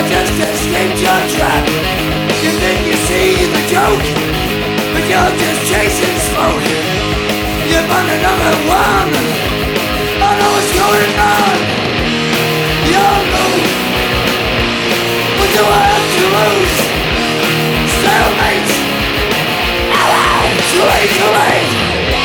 just escaped your trap. You think you see the joke, but you're just chasing smoke. You're on another one. I know what's going on. You're loose. What do I have to lose? Stalemate. Too late, too late.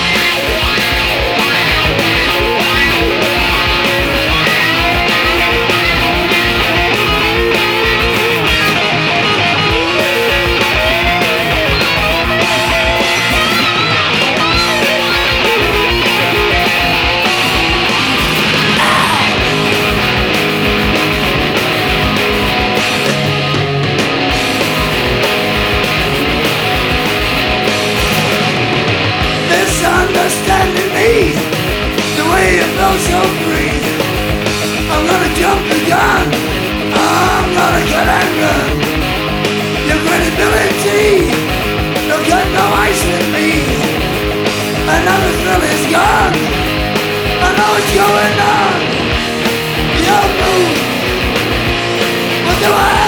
Misunderstanding me, the way you feel so free. I'm gonna jump the gun, I'm gonna cut and run. Your credibility, no cut, no ice with me. Another thrill is gone, I know what's going on. Your move, what do I